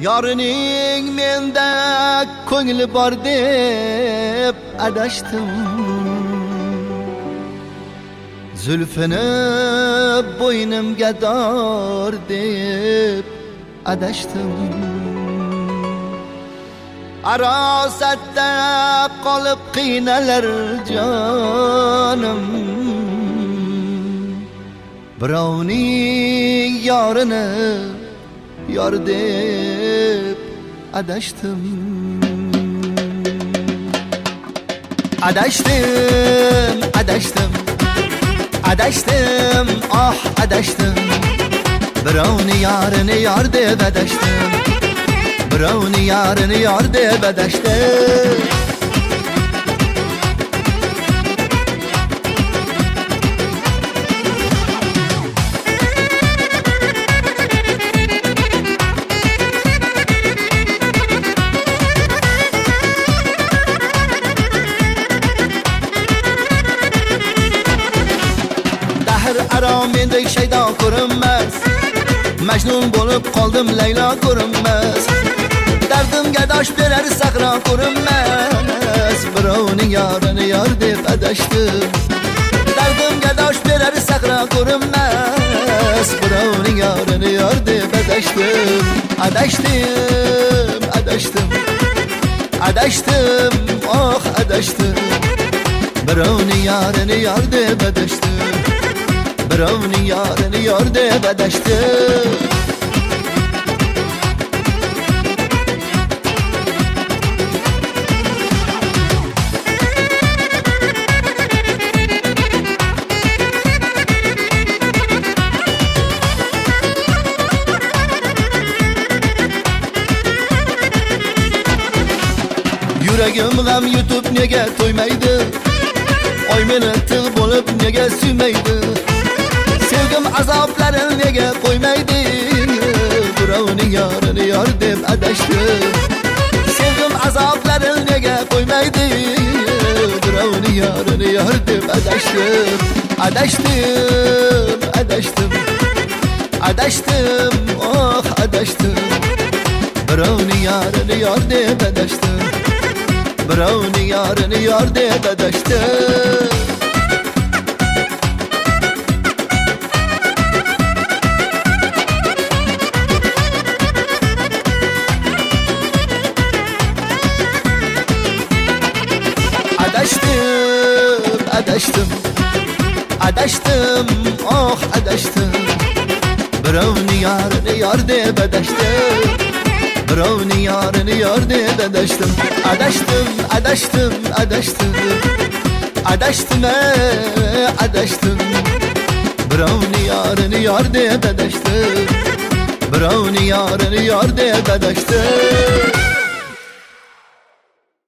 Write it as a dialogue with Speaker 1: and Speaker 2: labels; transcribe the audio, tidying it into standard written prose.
Speaker 1: Yarining menda ko'ngli bor deb adashdim. Zulfini bo'ynimga dor deb adashdim. Arosatda qolib qiynalar jonim. Birovning yorini yor deb adashdim. Adashdim, adashdim, adashdim, oh adashdim. Birovni yorini yor deb adashdim. Birovni yorini yor deb adashdim. Aro mendek shaydo ko'rinmas. Majnun bo'lib qoldim, Laylo ko'rinmas. Dardimga dosh berar sahro ko'rinmas. Birovning yorini yor deb adashdim. Dardimga dosh berar sahro ko'rinmas. Birovning yorini yor deb adashdim. Adashdim, adashdim, adashdim, oh adashdim. Birovning yorini yor deb adashdim. Birovning yorini yor deb adashdim. Yuragim g'am yutib nega to'ymaydi? Oy meni tig' bo'lib nega suymaydi? Sevgim azoblarini nega qo'ymaydi? Birovning yorini yor deb adashdim. Sevgim azoblarini nega qo'ymaydi? Birovning yorini yor deb adashdim. Adashdim, adashdim, adashdim, oh adashdim. Birovning yorini yor deb adashdim. Birovning yorini yor deb adashdim. Adashdim, adashdim, oh adashdim. Birovning yorini yor deb adashdim. Birovning yorini yor deb adashdim. Adashdim, adashdim, adashdim, adashdim, adashdim. Birovning yorini yor deb adashdim. Birovning yorini yor deb adashdim.